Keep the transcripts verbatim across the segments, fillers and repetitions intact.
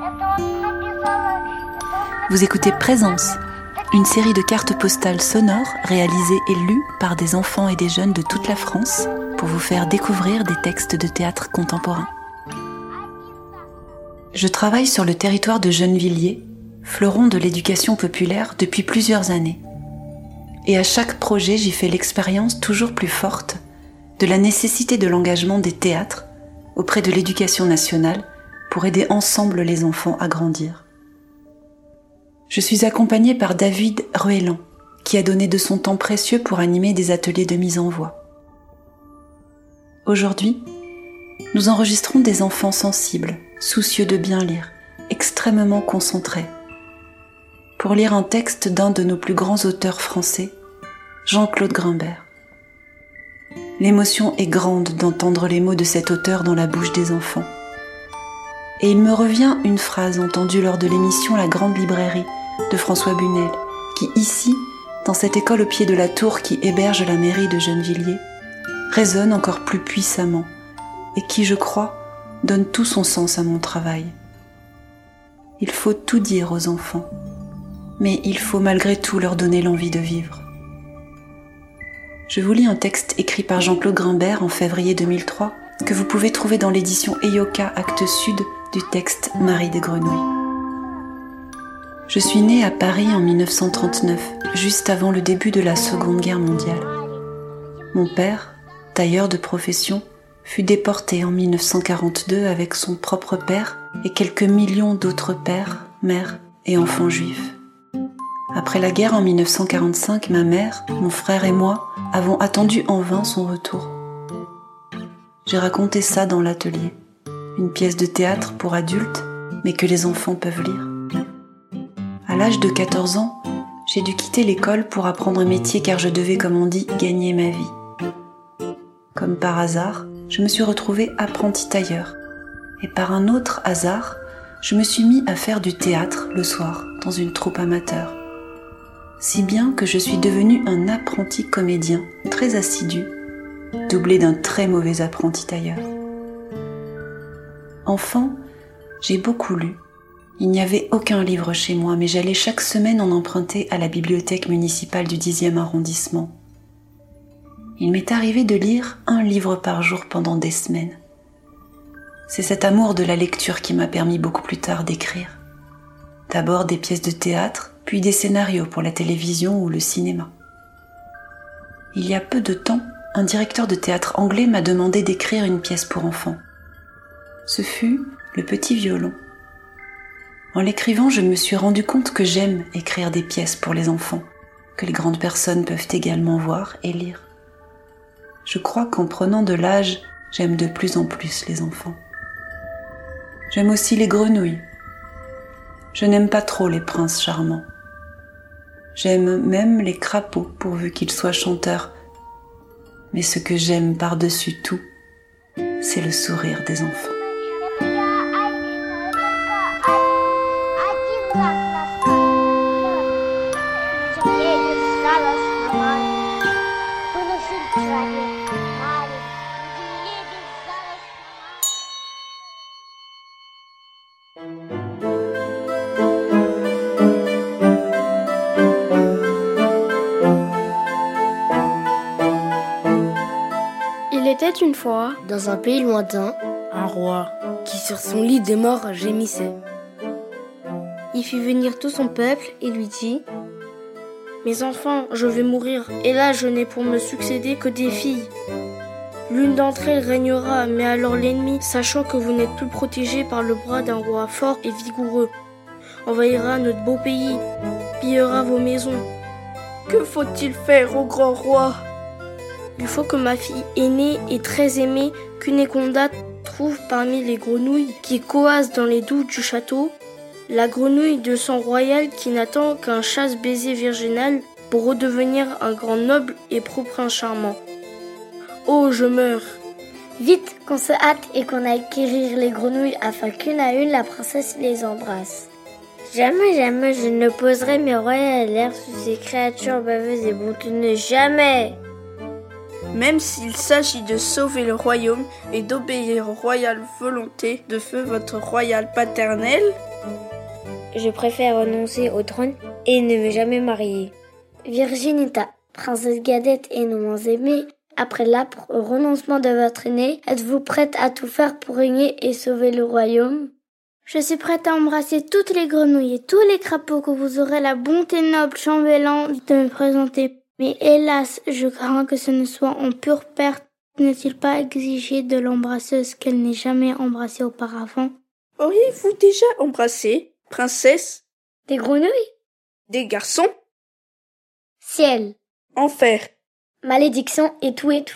Vous écoutez Présence, une série de cartes postales sonores réalisées et lues par des enfants et des jeunes de toute la France pour vous faire découvrir des textes de théâtre contemporain. Je travaille sur le territoire de Gennevilliers, fleuron de l'éducation populaire depuis plusieurs années. Et à chaque projet, j'y fais l'expérience toujours plus forte de la nécessité de l'engagement des théâtres auprès de l'éducation nationale pour aider ensemble les enfants à grandir. Je suis accompagnée par David Ruellan, qui a donné de son temps précieux pour animer des ateliers de mise en voix. Aujourd'hui, nous enregistrons des enfants sensibles, soucieux de bien lire, extrêmement concentrés, pour lire un texte d'un de nos plus grands auteurs français, Jean-Claude Grimbert. L'émotion est grande d'entendre les mots de cet auteur dans la bouche des enfants. Et il me revient une phrase entendue lors de l'émission La Grande Librairie de François Bunel, qui ici, dans cette école au pied de la tour qui héberge la mairie de Gennevilliers, résonne encore plus puissamment et qui, je crois, donne tout son sens à mon travail. Il faut tout dire aux enfants, mais il faut malgré tout leur donner l'envie de vivre. Je vous lis un texte écrit par Jean-Claude Grimbert en février deux mille trois, que vous pouvez trouver dans l'édition Eyoka Actes Sud du texte Marie des Grenouilles. Je suis née à Paris en mille neuf cent trente-neuf, juste avant le début de la Seconde Guerre mondiale. Mon père, tailleur de profession, fut déporté en mille neuf cent quarante-deux avec son propre père et quelques millions d'autres pères, mères et enfants juifs. Après la guerre en mille neuf cent quarante-cinq, ma mère, mon frère et moi avons attendu en vain son retour. J'ai raconté ça dans l'atelier, une pièce de théâtre pour adultes, mais que les enfants peuvent lire. À l'âge de quatorze ans, j'ai dû quitter l'école pour apprendre un métier car je devais, comme on dit, gagner ma vie. Comme par hasard, je me suis retrouvée apprentie tailleur. Et par un autre hasard, je me suis mis à faire du théâtre le soir dans une troupe amateur. Si bien que je suis devenue un apprenti comédien très assidu, doublé d'un très mauvais apprenti tailleur. Enfant, j'ai beaucoup lu. Il n'y avait aucun livre chez moi, mais j'allais chaque semaine en emprunter à la bibliothèque municipale du dixième arrondissement. Il m'est arrivé de lire un livre par jour pendant des semaines. C'est cet amour de la lecture qui m'a permis beaucoup plus tard d'écrire. D'abord des pièces de théâtre, puis des scénarios pour la télévision ou le cinéma. Il y a peu de temps, un directeur de théâtre anglais m'a demandé d'écrire une pièce pour enfants. Ce fut Le Petit Violon. En l'écrivant, je me suis rendu compte que j'aime écrire des pièces pour les enfants, que les grandes personnes peuvent également voir et lire. Je crois qu'en prenant de l'âge, j'aime de plus en plus les enfants. J'aime aussi les grenouilles. Je n'aime pas trop les princes charmants. J'aime même les crapauds pourvu qu'ils soient chanteurs. Mais ce que j'aime par-dessus tout, c'est le sourire des enfants. Il était une fois, dans un pays lointain, un roi qui sur son lit de mort gémissait. Il fit venir tout son peuple et lui dit : « Mes enfants, je vais mourir, et là je n'ai pour me succéder que des filles. L'une d'entre elles régnera, mais alors l'ennemi, sachant que vous n'êtes plus protégés par le bras d'un roi fort et vigoureux, envahira notre beau pays, pillera vos maisons. Que faut-il faire au grand roi ? Il faut que ma fille aînée et très aimée, Cunégonde, trouve parmi les grenouilles qui coassent dans les douves du château, la grenouille de sang royal qui n'attend qu'un chasse-baiser virginal pour redevenir un grand noble et pro prince charmant. Oh, je meurs !» Vite, qu'on se hâte et qu'on aille quérir les grenouilles afin qu'une à une la princesse les embrasse. Jamais, jamais je ne poserai mes royales airs sous ces créatures baveuses et boutonneuses, jamais. même s'il s'agit de sauver le royaume et d'obéir aux royales volontés de feu votre royal paternel? Je préfère renoncer au trône et ne me jamais marier. Virginita, princesse Gadette et non moins aimée, après l'âpre renoncement de votre aîné, êtes-vous prête à tout faire pour régner et sauver le royaume? Je suis prête à embrasser toutes les grenouilles et tous les crapauds que vous aurez la bonté noble chambellan de me présenter. Mais hélas, je crains que ce ne soit en pure perte. N'est-il pas exigé de l'embrasseuse qu'elle n'ait jamais embrassé auparavant? Auriez-vous déjà embrassé, princesse? Des grenouilles? Des garçons? Ciel. Enfer. Malédiction et tout et tout.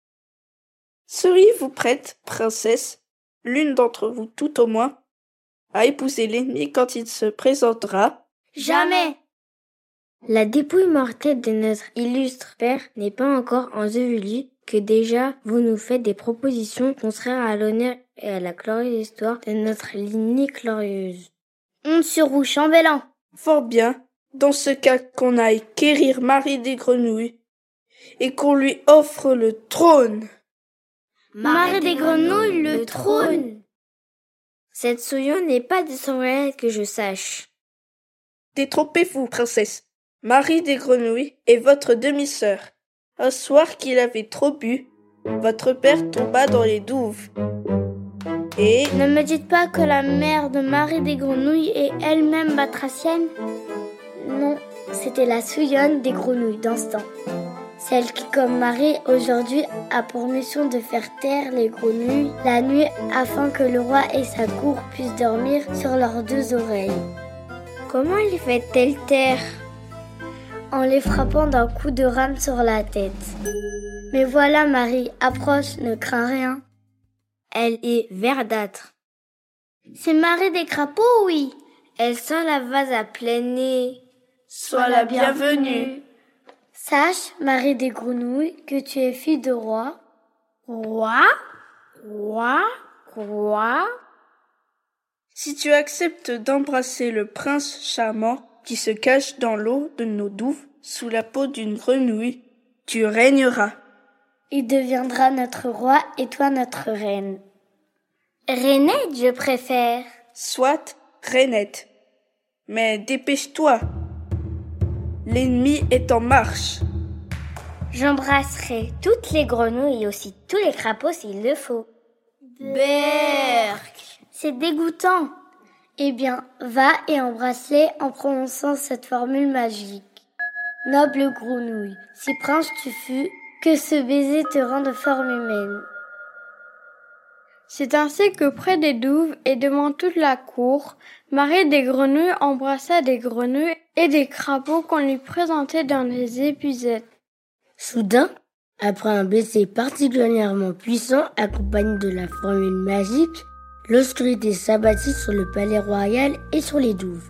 Seriez-vous prête, princesse, l'une d'entre vous tout au moins, à épouser l'ennemi quand il se présentera? Jamais! La dépouille mortelle de notre illustre père n'est pas encore ensevelie que déjà vous nous faites des propositions contraires à l'honneur et à la glorieuse histoire de notre lignée glorieuse. Honte sur vous, chambellan! Fort bien, dans ce cas qu'on aille quérir Marie des Grenouilles et qu'on lui offre le trône. Marie des Grenouilles, le trône! Cette souillon n'est pas de son royaume que je sache. Détrompez-vous, princesse. Marie des Grenouilles est votre demi-sœur. Un soir qu'il avait trop bu, votre père tomba dans les douves. Et... Ne me dites pas que la mère de Marie des Grenouilles est elle-même batracienne? Non, c'était la souillonne des grenouilles d'instant. Celle qui, comme Marie, aujourd'hui, a pour mission de faire taire les grenouilles la nuit afin que le roi et sa cour puissent dormir sur leurs deux oreilles. Comment les fait-elle taire? En les frappant d'un coup de rame sur la tête. Mais voilà Marie, approche, ne crains rien. Elle est verdâtre. C'est Marie des crapauds, oui. Elle sent la vase à plein nez. Sois la bienvenue. Sache, Marie des Grenouilles, que tu es fille de roi. Roi? Roi? Roi? Si tu acceptes d'embrasser le prince charmant qui se cache dans l'eau de nos douves sous la peau d'une grenouille, tu régneras. Il deviendra notre roi et toi notre reine. Rainette, je préfère. Soit, Rainette. Mais dépêche-toi. L'ennemi est en marche. J'embrasserai toutes les grenouilles et aussi tous les crapauds s'il le faut. Berk! C'est dégoûtant. Eh bien, va et embrasse-les en prononçant cette formule magique. Noble grenouille, si prince tu fus, que ce baiser te rende forme humaine. C'est ainsi que près des douves et devant toute la cour, Marie des Grenouilles embrassa des grenouilles et des crapauds qu'on lui présentait dans des épuisettes. Soudain, après un baiser particulièrement puissant accompagné de la formule magique, l'obscurité s'abattit sur le palais royal et sur les douves.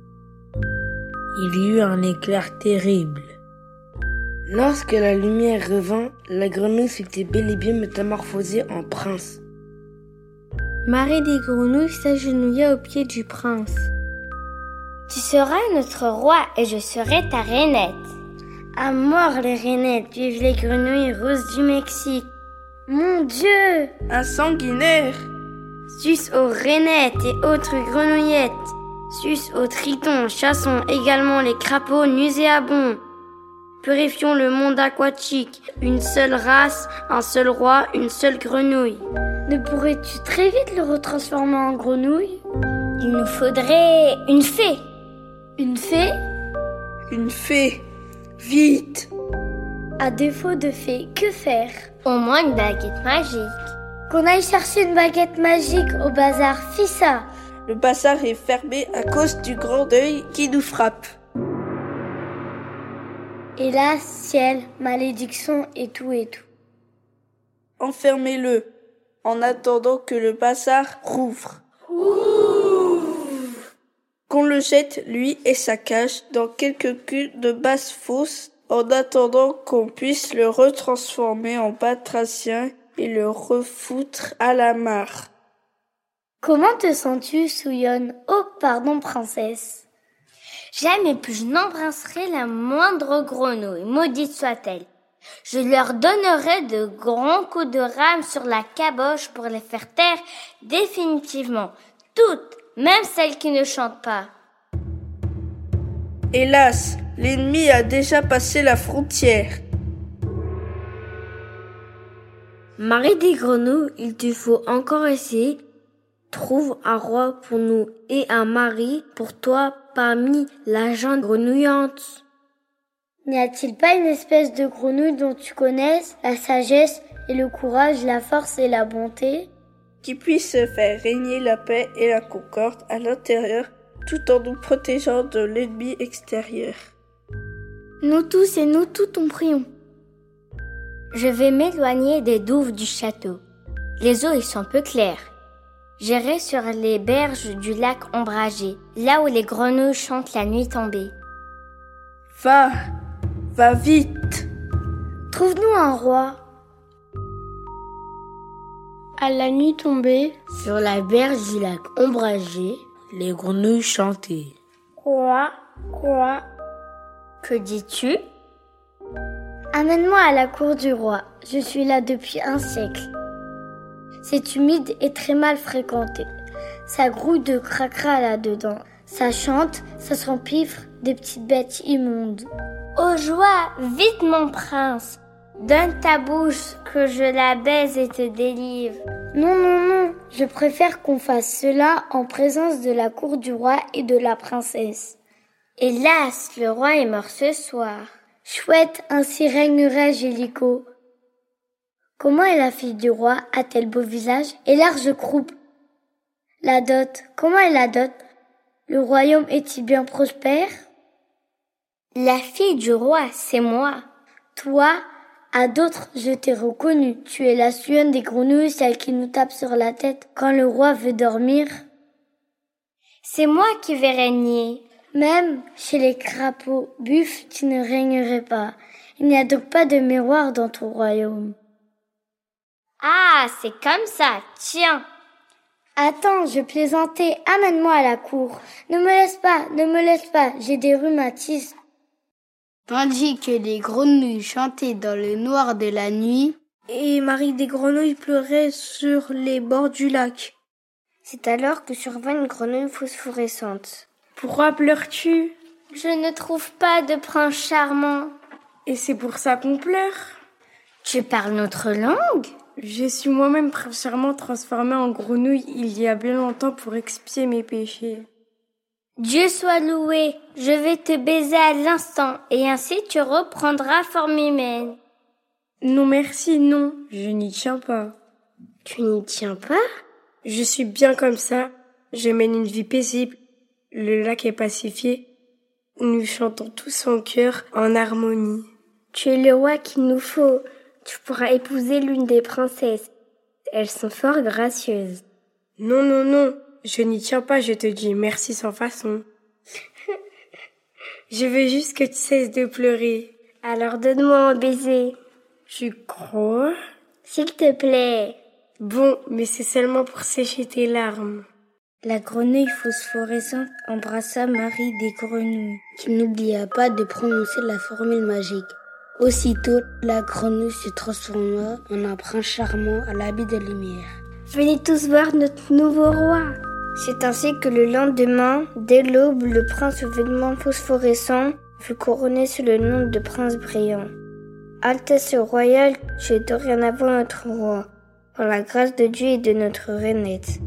Il y eut un éclair terrible. Lorsque la lumière revint, la grenouille s'était bel et bien métamorphosée en prince. Marie des Grenouilles s'agenouilla aux pieds du prince. Tu seras notre roi et je serai ta rainette. À mort les rainettes, vive les grenouilles roses du Mexique. Mon Dieu! Un sanguinaire! Sus aux rainettes et autres grenouillettes. Sus aux tritons, chassons également les crapauds nauséabonds. Purifions le monde aquatique, une seule race, un seul roi, une seule grenouille. Ne pourrais-tu très vite le retransformer en grenouille? Il nous faudrait une fée. Une fée? Une fée. Vite! À défaut de fée, que faire? Au moins une baguette magique. Qu'on aille chercher une baguette magique au bazar Fissa. Le bazar est fermé à cause du grand deuil qui nous frappe. Hélas, ciel, malédiction et tout et tout. Enfermez-le, en attendant que le bazar rouvre. Ouvre. Qu'on le jette, lui et sa cage, dans quelque cul de basse fosse, en attendant qu'on puisse le retransformer en batracien et le refoutre à la mare. Comment te sens-tu, Souillonne? Oh, pardon, princesse. Jamais plus je n'embrasserai la moindre grenouille, maudite soit-elle. Je leur donnerai de grands coups de rame sur la caboche pour les faire taire définitivement. Toutes, même celles qui ne chantent pas. Hélas, l'ennemi a déjà passé la frontière. Marie des Grenouilles, il te faut encore essayer. Trouve un roi pour nous et un mari pour toi parmi la gente grenouillante. N'y a-t-il pas une espèce de grenouille dont tu connaisses la sagesse et le courage, la force et la bonté, qui puisse faire régner la paix et la concorde à l'intérieur tout en nous protégeant de l'ennemi extérieur? Nous tous et nous toutes en prions. Je vais m'éloigner des douves du château. Les eaux y sont peu claires. J'irai sur les berges du lac ombragé, là où les grenouilles chantent la nuit tombée. Va, va vite. Trouve-nous un roi. À la nuit tombée, sur la berge du lac ombragé, les grenouilles chantaient. Quoi, quoi? Que dis-tu? Amène-moi à la cour du roi. Je suis là depuis un siècle. C'est humide et très mal fréquenté. Ça grouille de cracra là-dedans. Ça chante, ça s'empiffre des petites bêtes immondes. Aux joies, vite mon prince. Donne ta bouche que je la baise et te délivre. Non, non, non. Je préfère qu'on fasse cela en présence de la cour du roi et de la princesse. Hélas, le roi est mort ce soir. Chouette, ainsi régnerait Gélico. Comment est la fille du roi? A-t-elle beau visage et large croupe? La dot, comment est la dot? Le royaume est-il bien prospère? La fille du roi, c'est moi. Toi, à d'autres, je t'ai reconnu. Tu es la suyeune des grenouilles, celle qui nous tape sur la tête quand le roi veut dormir. C'est moi qui vais régner. Même chez les crapauds buffles, tu ne régnerais pas. Il n'y a donc pas de miroir dans ton royaume. Ah, c'est comme ça, tiens. Attends, je plaisantais, amène-moi à la cour. Ne me laisse pas, ne me laisse pas, j'ai des rhumatismes. Tandis que les grenouilles chantaient dans le noir de la nuit, et Marie des Grenouilles pleurait sur les bords du lac. C'est alors que survint une grenouille phosphorescente. Pourquoi pleures-tu? Je ne trouve pas de prince charmant. Et c'est pour ça qu'on pleure? Tu parles notre langue? Je suis moi-même prince charmant transformé en grenouille il y a bien longtemps pour expier mes péchés. Dieu soit loué, je vais te baiser à l'instant, et ainsi tu reprendras forme humaine. Non merci, non, je n'y tiens pas. Tu n'y tiens pas? Je suis bien comme ça, je mène une vie paisible, le lac est pacifié, nous chantons tous en chœur, en harmonie. Tu es le roi qu'il nous faut, tu pourras épouser l'une des princesses, elles sont fort gracieuses. Non, non, non. Je n'y tiens pas, je te dis merci sans façon. Je veux juste que tu cesses de pleurer. Alors donne-moi un baiser. Tu crois? S'il te plaît. Bon, mais c'est seulement pour sécher tes larmes. La grenouille phosphorescente embrassa Marie des Grenouilles, qui n'oublia pas de prononcer la formule magique. Aussitôt, la grenouille se transforma en un prince charmant à l'habit de lumière. Venez tous voir notre nouveau roi. C'est ainsi que le lendemain, dès l'aube, le prince aux vêtements phosphorescents fut couronné sous le nom de prince brillant. Altesse royale, tu es dorénavant notre roi, par la grâce de Dieu et de notre reinaide.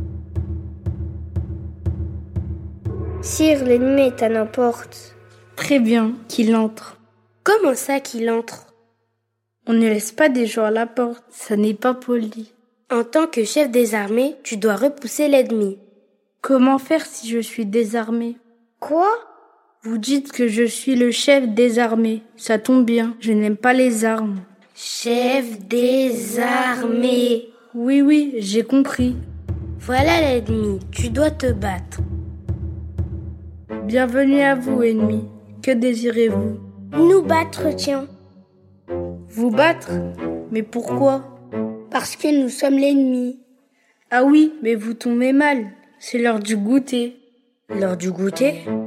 Sire, l'ennemi est à nos portes. Très bien, qu'il entre. Comment ça qu'il entre? On ne laisse pas des gens à la porte, ça n'est pas poli. En tant que chef des armées, tu dois repousser l'ennemi. Comment faire si je suis désarmé? Quoi? Vous dites que je suis le chef des armées. Ça tombe bien, je n'aime pas les armes. Chef des armées. Oui, oui, j'ai compris. Voilà l'ennemi, tu dois te battre. Bienvenue à vous, ennemi. Que désirez-vous? Nous battre, tiens. Vous battre? Mais pourquoi? Parce que nous sommes l'ennemi. Ah oui, mais vous tombez mal. C'est l'heure du goûter. L'heure du goûter?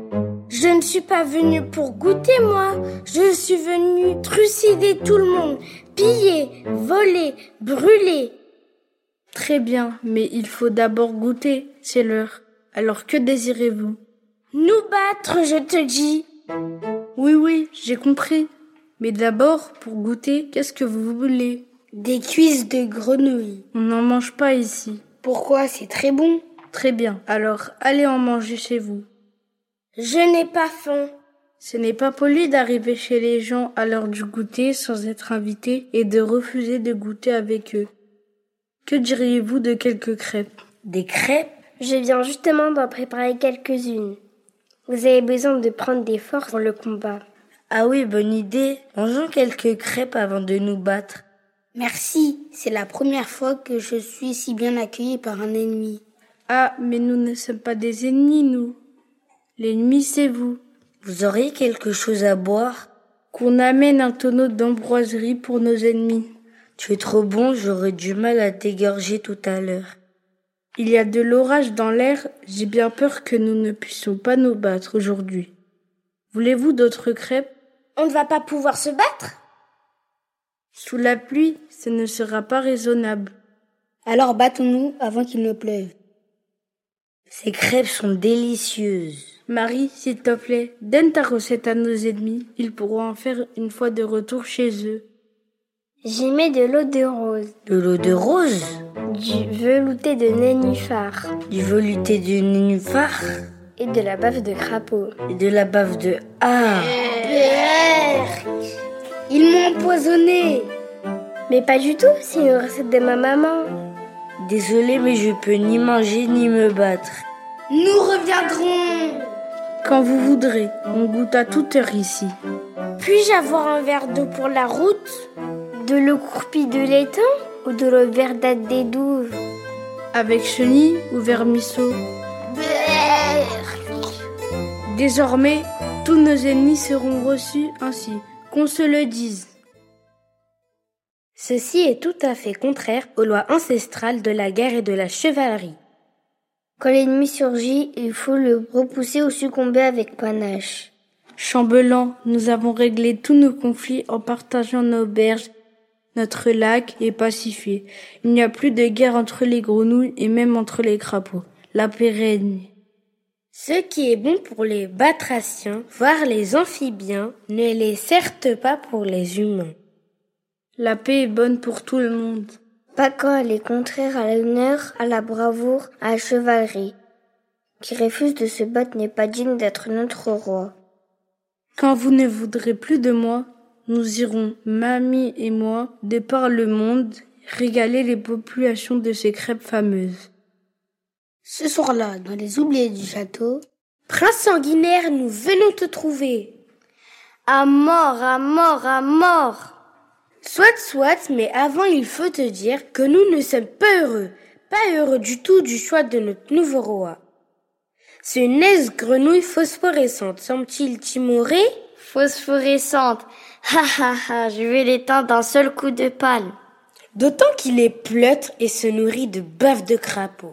Je ne suis pas venue pour goûter, moi. Je suis venue trucider tout le monde, piller, voler, brûler. Très bien, mais il faut d'abord goûter, c'est l'heure. Alors que désirez-vous? Nous battre, je te dis. Oui, oui, j'ai compris. Mais d'abord, pour goûter, qu'est-ce que vous voulez? Des cuisses de grenouille. On n'en mange pas ici. Pourquoi? C'est très bon. Très bien, alors allez en manger chez vous. Je n'ai pas faim. Ce n'est pas poli d'arriver chez les gens à l'heure du goûter sans être invité et de refuser de goûter avec eux. Que diriez-vous de quelques crêpes? Des crêpes? Je viens justement d'en préparer quelques-unes. Vous avez besoin de prendre des forces pour le combat. Ah oui, bonne idée. Mangeons quelques crêpes avant de nous battre. Merci, c'est la première fois que je suis si bien accueillie par un ennemi. Ah, mais nous ne sommes pas des ennemis, nous. L'ennemi, c'est vous. Vous auriez quelque chose à boire? Qu'on amène un tonneau d'ambroiserie pour nos ennemis. Tu es trop bon, j'aurais du mal à t'égorger tout à l'heure. Il y a de l'orage dans l'air, j'ai bien peur que nous ne puissions pas nous battre aujourd'hui. Voulez-vous d'autres crêpes? On ne va pas pouvoir se battre? Sous la pluie, ce ne sera pas raisonnable. Alors battons-nous avant qu'il ne pleuve. Ces crêpes sont délicieuses. Marie, s'il te plaît, donne ta recette à nos ennemis. Ils pourront en faire une fois de retour chez eux. J'y mets de l'eau de rose. De l'eau de rose? Du velouté de nénuphar. Du velouté de nénuphar? Et de la bave de crapaud. Et de la bave de... Ah! Ils m'ont empoisonné. Mais pas du tout, c'est une recette de ma maman. Désolée, mais je peux ni manger ni me battre. Nous reviendrons quand vous voudrez. On goûte à toute heure ici. Puis-je avoir un verre d'eau pour la route? De l'eau croupie de l'étang ou de l'eau verdâtre des douves? Avec chenille ou vermisseau? Désormais, tous nos ennemis seront reçus ainsi, qu'on se le dise. Ceci est tout à fait contraire aux lois ancestrales de la guerre et de la chevalerie. Quand l'ennemi surgit, il faut le repousser ou succomber avec panache. Chambellan, nous avons réglé tous nos conflits en partageant nos berges. Notre lac est pacifié. Il n'y a plus de guerre entre les grenouilles et même entre les crapauds. La paix règne. Ce qui est bon pour les batraciens, voire les amphibiens, ne l'est certes pas pour les humains. La paix est bonne pour tout le monde. Pas quand elle est contraire à l'honneur, à la bravoure, à la chevalerie. Qui refuse de se battre n'est pas digne d'être notre roi. Quand vous ne voudrez plus de moi, nous irons, mamie et moi, de par le monde, régaler les populations de ces crêpes fameuses. Ce soir-là, dans les oubliés du château, Prince sanguinaire, nous venons te trouver. À mort, à mort, à mort. Soit, soit, mais avant il faut te dire que nous ne sommes pas heureux, pas heureux du tout du choix de notre nouveau roi. Ce naze grenouille phosphorescente semble-t-il timoré? Phosphorescente. Ha ha ha, je vais l'éteindre d'un seul coup de pelle. D'autant qu'il est pleutre et se nourrit de bave de crapaud.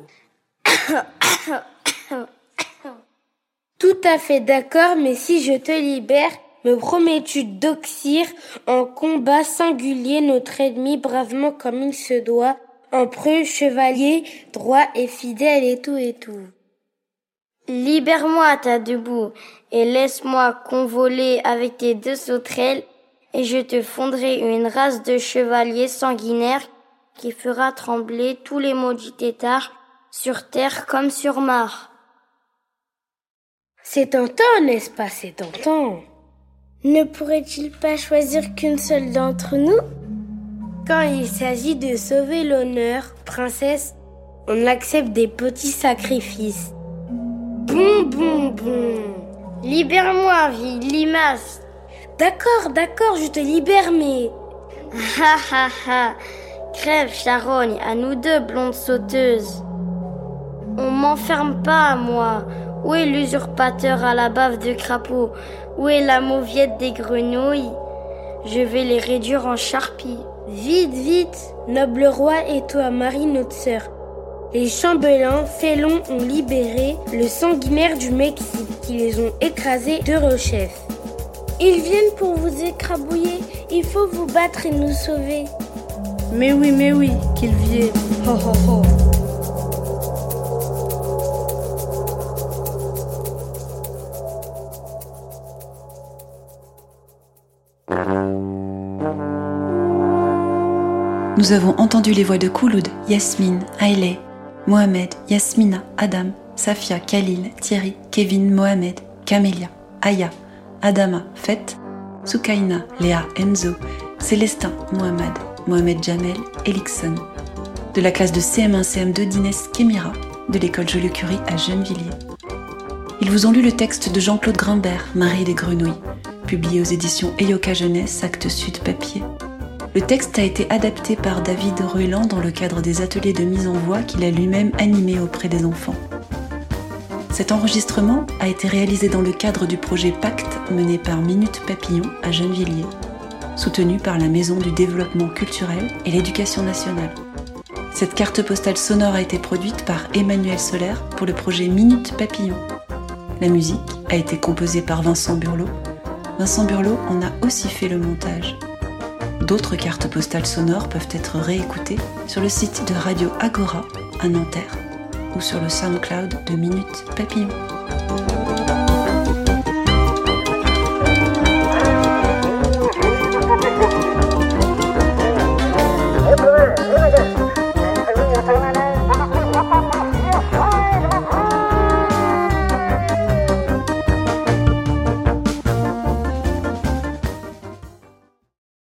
Tout à fait d'accord, mais si je te libère, me promets-tu d'oxyre en combat singulier notre ennemi bravement comme il se doit, empereur, chevalier, droit et fidèle et tout et tout. Libère-moi, ta debout, et laisse-moi convoler avec tes deux sauterelles, et je te fonderai une race de chevaliers sanguinaires qui fera trembler tous les maudits têtards sur terre comme sur Mars. C'est tentant, n'est-ce pas, c'est tentant. Ne pourrait-il pas choisir qu'une seule d'entre nous? Quand il s'agit de sauver l'honneur, princesse, on accepte des petits sacrifices. Bon, bon, bon. Libère-moi, vieille limace. D'accord, d'accord, je te libère, mais... Ha ha ha. Crève, charogne, à nous deux, blondes sauteuses. On m'enferme pas, moi. Où est l'usurpateur à la bave de crapaud? Où est la mauviette des grenouilles? Je vais les réduire en charpie. Vite, vite, noble roi et toi, Marie, notre sœur. Les chambellans félons ont libéré le sanguinaire du Mexique qui les ont écrasés de rechef. Ils viennent pour vous écrabouiller. Il faut vous battre et nous sauver. Mais oui, mais oui, qu'ils viennent. Ho, ho, ho. Nous avons entendu les voix de Khouloud, Yasmine, Hailey, Mohamed, Yasmina, Adam, Safia, Khalil, Thierry, Kevin, Mohamed, Camélia, Aya, Adama, Feth, Soukaina, Léa, Enzo, Célestin, Mohamed, Mohamed Jamel, Elixon, de la classe de C M un C M deux d'Inès Kémira, de l'école Joliot-Curie à Gennevilliers. Ils vous ont lu le texte de Jean-Claude Grimbert, Marie des Grenouilles, publié aux éditions Eyoka Jeunesse, Actes Sud Papier. Le texte a été adapté par David Ruelland dans le cadre des ateliers de mise en voix qu'il a lui-même animés auprès des enfants. Cet enregistrement a été réalisé dans le cadre du projet Pacte mené par Minute Papillon à Gennevilliers, soutenu par la Maison du Développement Culturel et l'Éducation nationale. Cette carte postale sonore a été produite par Emmanuel Solaire pour le projet Minute Papillon. La musique a été composée par Vincent Burlot. Vincent Burlot en a aussi fait le montage. D'autres cartes postales sonores peuvent être réécoutées sur le site de Radio Agora à Nanterre ou sur le SoundCloud de Minute Papillon.